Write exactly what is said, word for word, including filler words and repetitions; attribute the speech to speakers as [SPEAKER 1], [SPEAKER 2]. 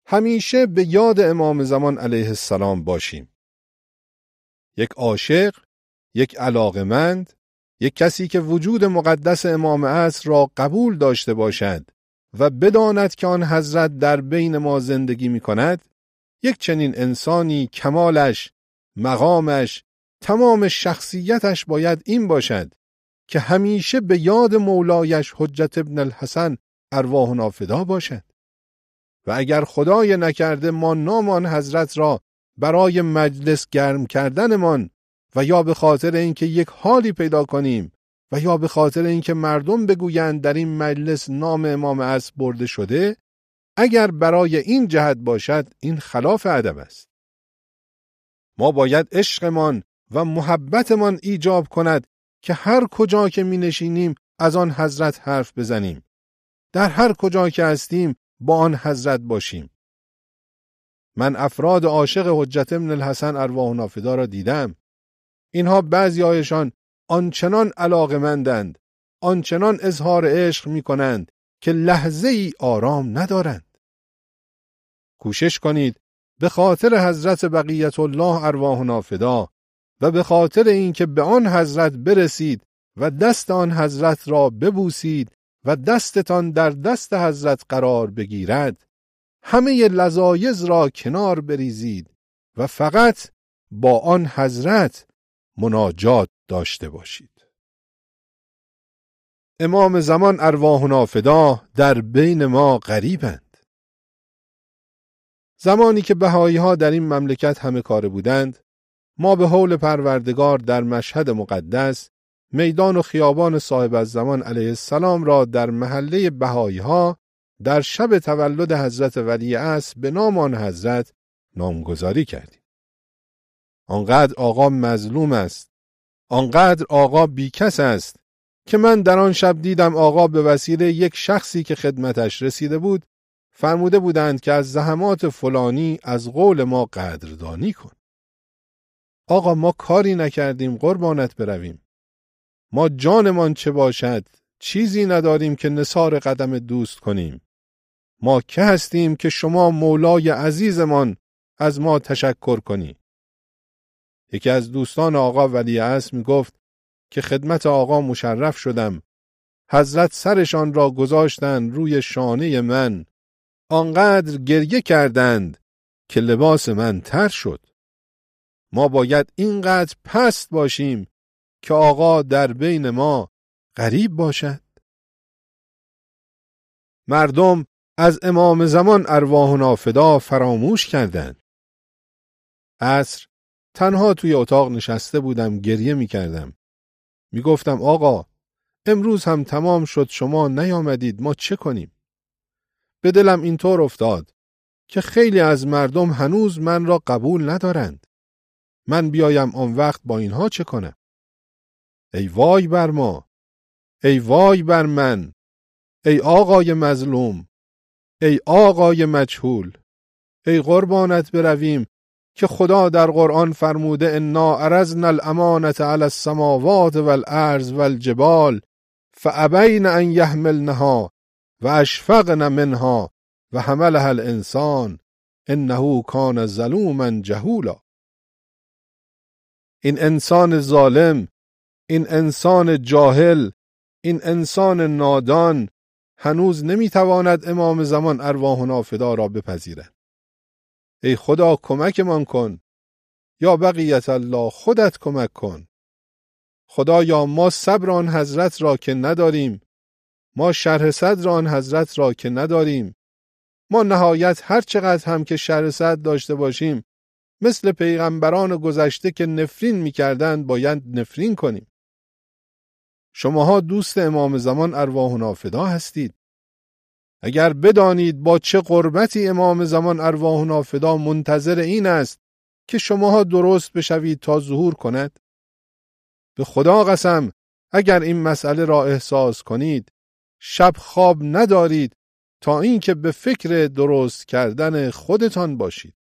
[SPEAKER 1] همیشه به یاد امام زمان علیه السلام باشیم. یک عاشق، یک علاقمند، یک کسی که وجود مقدس امام عصر را قبول داشته باشد و بداند که آن حضرت در بین ما زندگی می کند، یک چنین انسانی کمالش، مقامش، تمام شخصیتش باید این باشد که همیشه به یاد مولایش حجت ابن الحسن ارواحنا فدا باشد. و اگر خدای نکرده ما نام آن حضرت را برای مجلس گرم کردنمان و یا به خاطر اینکه یک حالی پیدا کنیم و یا به خاطر اینکه مردم بگویند در این مجلس نام امام عصر برده شده، اگر برای این جهت باشد این خلاف ادب است. ما باید عشقمان و محبتمان ایجاب کند که هر کجا که می نشینیم از آن حضرت حرف بزنیم، در هر کجا که هستیم با آن حضرت باشیم. من افراد عاشق حجت ابن الحسن ارواحنا فدا را دیدم. اینها بعضی هایشان آنچنان علاقمندند، آنچنان اظهار عشق می کنند که لحظه ای آرام ندارند. کوشش کنید به خاطر حضرت بقیت الله ارواحنا فدا و به خاطر اینکه به آن حضرت برسید و دست آن حضرت را ببوسید و دستتان در دست حضرت قرار بگیرد، همه لذایذ را کنار بریزید و فقط با آن حضرت مناجات داشته باشید. امام زمان ارواحنا فدا در بین ما غریبند. زمانی که بهایی ها در این مملکت همه کاره بودند، ما به حول پروردگار در مشهد مقدس میدان و خیابان صاحب الزمان علیه السلام را در محله بهایی ها در شب تولد حضرت ولی عصر به نام آن حضرت نامگذاری کردیم. آنقدر آقا مظلوم است، آنقدر آقا بیکس است که من در آن شب دیدم آقا به وسیله یک شخصی که خدمتش رسیده بود فرموده بودند که از زحمات فلانی از قول ما قدردانی کن. آقا ما کاری نکردیم قربانت برویم. ما جانمان چه باشد چیزی نداریم که نثار قدم دوست کنیم. ما که هستیم که شما مولای عزیزمان از ما تشکر کنی. یکی از دوستان آقا ولی عصر می گفت که خدمت آقا مشرف شدم. حضرت سرشان را گذاشتند روی شانه من، آنقدر گریه کردند که لباس من تر شد. ما باید اینقدر پست باشیم که آقا در بین ما غریب باشد. مردم از امام زمان ارواحنا فدا فراموش کردند. عصر تنها توی اتاق نشسته بودم، گریه می کردم. می گفتم آقا امروز هم تمام شد شما نیامدید، ما چه کنیم؟ به دلم اینطور افتاد که خیلی از مردم هنوز من را قبول ندارند. من بیایم آن وقت با اینها چه کنم؟ ای وای بر ما، ای وای بر من، ای آقای مظلوم، ای آقای مجهول، ای قربانت برویم که خدا در قرآن فرموده انا عرضنا الامانة علی السماوات والارض والجبال فابین ان یحملنها و اشفقن منها و حملها الانسان انه کان ظلوما جهولا. این انسان ظالم، این انسان جاهل، این انسان نادان هنوز نمیتواند امام زمان ارواحنا فدا را بپذیرد. ای خدا کمکمان کن، یا بقیت الله خودت کمک کن. خدایا ما صبر آن حضرت را که نداریم، ما شرح صدر آن حضرت را که نداریم، ما نهایت هر چقدر هم که شرح صدر داشته باشیم مثل پیغمبران گذشته که نفرین میکردند باید نفرین کنیم. شماها دوست امام زمان ارواحنا فدا هستید. اگر بدانید با چه قربتی امام زمان ارواحنا فدا منتظر این است که شماها درست بشوید تا ظهور کند، به خدا قسم اگر این مسئله را احساس کنید شب خواب ندارید تا اینکه به فکر درست کردن خودتان باشید.